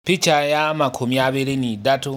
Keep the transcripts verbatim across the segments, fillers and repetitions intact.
Picha ya makumi abiri ni datu.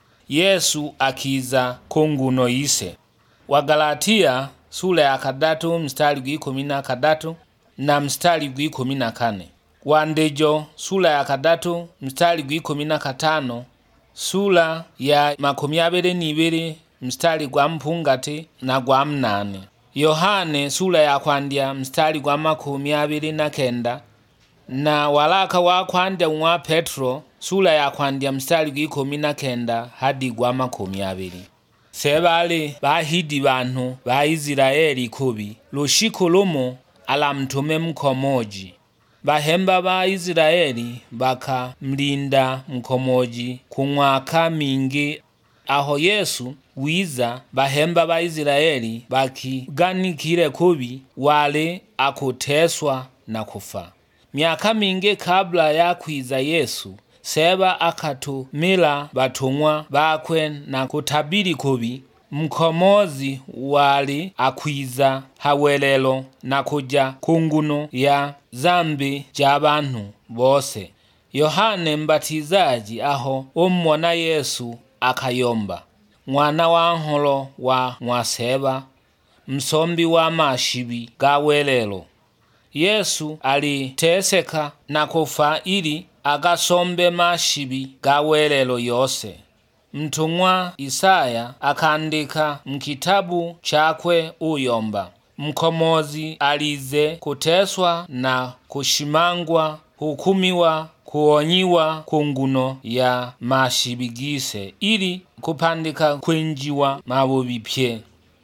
Yesu akiza kunguno ise. Wagalatia sura ya kadatu mstari gw'ikumi na kadatu na mstari gw'ikumi na kane. Wandejo sura ya kadatu mstari gw'ikumi na katano, sura ya makumi abiri n'ibiri mstari gwa mpungati na gwa mnane. Yohane sura ya kwandya mstari gwa makumi abiri na kenda, na walaka wa kwandya wa Petro sura ya kwandya mstari gw'ikumi na kenda hadi gwa makumi abiri. Sebali bahidi bantu ba Israeli kubi lushiko lumo ala mtume mkomoji. Bahemba ba Israeli baka mlinda mkomoji kumwaka mingi. Aho Yesu wiza bahemba ba Israeli baki ganikire kubi wale akuteswa na kufa. Miaka mingi kabla ya kwiza Yesu, Seba akatumila batumwa bakwe na kutabiri kubi mkomozi wali akwiza hawelelo na kuja kunguno ya zambi jabantu bose. Yohane mbatizaji aho umwona Yesu akayomba, mwana wa nholo wa mwaseba, msombi wa mashibi gawelelo. Yesu aliteseka na kufa ili agasombe mashibi gawelelo yose. Mtumwa Isaya akandika mkitabu chakwe uyomba, mkomozi alize kuteswa na kushimangwa, hukumiwa, kuonyiwa kunguno ya mashibigise ili kupandika kwinjiwa mabubi pye.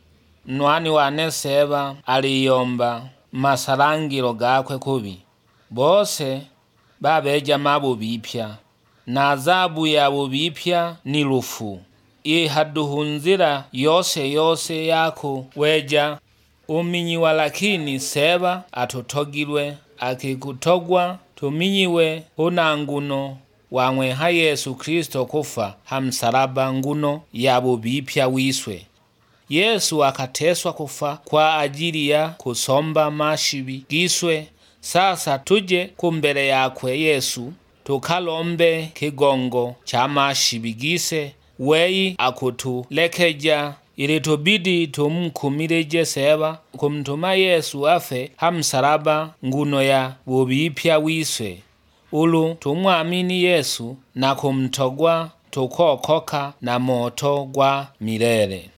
Nwani wane Seba aliyomba masalangiro gakwe kubi bose babeja mabubi pya, na azabu ya bubipya ni lufu. Ihaduhunzira yose yose yako weja uminyiwa, lakini Seba atutogilwe akikutogwa tuminyiwe unanguno wamweha Yesu Kristo kufa hamsalaba nguno ya bubipya wiswe. Yesu akateswa kufa kwa ajili ya kusomba mashibi giswe. Sasa tuje kumbele yakwe Yesu tukalombe kigongo cha mashibi gise, weyi akutulekeja ili tubidi tumkumileje Seba kumtuma Yesu afe hamsalaba nguno ya bubipya wiswe. Ulu tumwamini Yesu na kumtogwa tukokoka na moto gwa milele.